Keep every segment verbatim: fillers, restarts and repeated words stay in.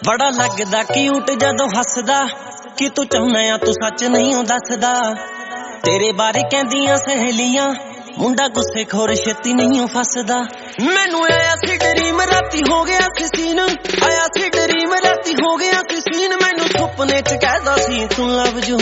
बड़ा लगदा क्यूट जदों हसदा कि तू चाहना आ तू सच नहीं हो दसदा। तेरे बारे कहदियां सहेलियां मुंडा गुस्से खोर छेती नहीं हो फसदा। मैनू आया सी ड्रीम राती हो गया सी सीन, आया सी ड्रीम राती हो गया सी सीन। मैनू सुपने च कहदा सी तू लव जू।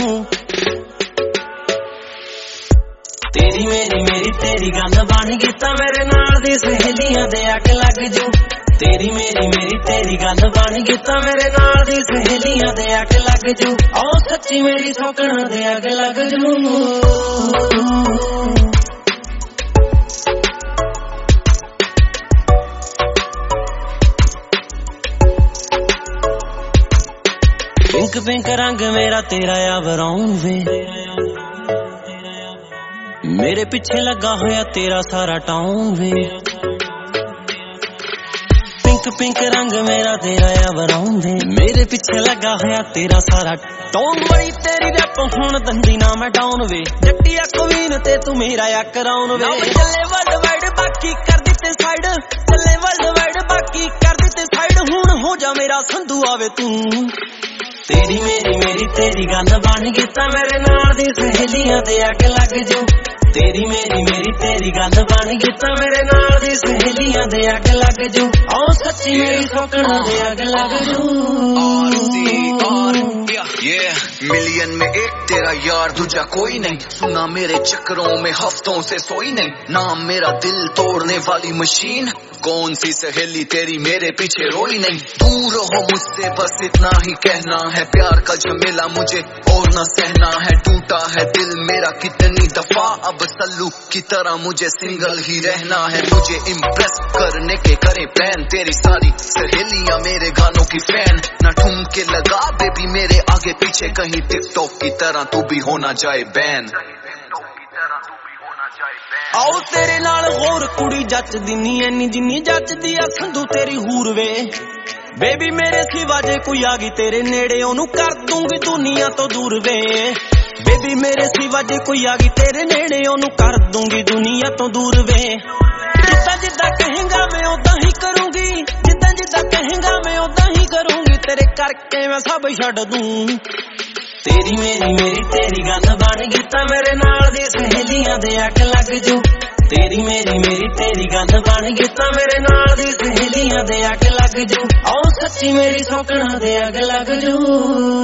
तेरी मेरी मेरी तेरी गल बन गई तां मेरे नाल दी सहेलियां दे अग लग जू। तेरी मेरी मेरी तेरी गल बन गई तां मेरे नाल दी सहेलियां दे अग लग जू। ओ सच्ची मेरी सौकना दे अग लग जू। पिंक पिंक रंग मेरा तेरा या ब्राउन वे, मेरे पीछे लगा होया तेरा सारा टाउन वे। पिंक पिंक रंग मेरा तेरा या ब्राउन वे, मेरे पीछे लगा होया तेरा सारा टाउन। बड़ी तेरी रैप हुण दंदी ना मैं डाउन वे, जट्टिया क्वीन ते तू मेरा या कराउन वे। चले वर्ल्ड वाइड बाकी कर दिते साइड, चले वर्ल्ड वाइड बाकी कर दिते साइड। हुण हो जा मेरा संधू आवे तू। तेरी मेरी मेरी तेरी गल बन गई तां मेरे नाल दी सहेलियां दे अग लग जू। तेरी मेरी मेरी तेरी गल बन गई तां मेरे नाल दी सहेलियां दे अग लग जू। ओ सच्ची मेरी सौकना दे अग लग जू। Yeah, मिलियन में एक तेरा यार दूजा कोई नहीं, सुना मेरे चक्करों में हफ्तों से सोई नहीं। नाम मेरा दिल तोड़ने वाली मशीन, कौन सी सहेली तेरी मेरे पीछे रोई नहीं। दूर हो मुझसे बस इतना ही कहना है, प्यार का झमेला मुझे और न सहना है। टूटा है दिल मेरा कितनी दफा, अब सल्लू की तरह मुझे सिंगल ही रहना है। मुझे इम्प्रेस करने के करे प्लान, तेरी सारी सहेलियां मेरे गानों की फैन। न ठुमके लगा बेबी मेरे आगे पीछे, कहीं टिकटॉक की तरह तू भी होना जाए बैन। आओ तेरे नाल होर कुड़ी जचदी नी ऐनी जिन्नी जचदी आ संधू तेरी हूर वे। बेबी मेरे सिवा जे कोई आ गई तेरे नेड़े ओनू कर दूंगी दुनिया तो दूर वे। बेबी मेरे सिवा जे कोई आ गई तेरे नेड़े ओनू कर दूंगी दुनिया तो दूर वे। जिद्दां जिद्दां कहेंगा मैं उदां ही करूंगी, जिद्दां जिद्दां कहेंगा मैं उदां ही करूंगी। तेरे करके मैं सब छड्ड दूं। तेरी मेरी मेरी तेरी गल बन गई तां मेरे नाल दी सहेलियां दे अग लग जू। तेरी मेरी मेरी तेरी गल बन गई तां मेरे नाल दी सहेलियां दे अग लग जू। ओ सच्ची मेरी सौकना दे अग लग जू।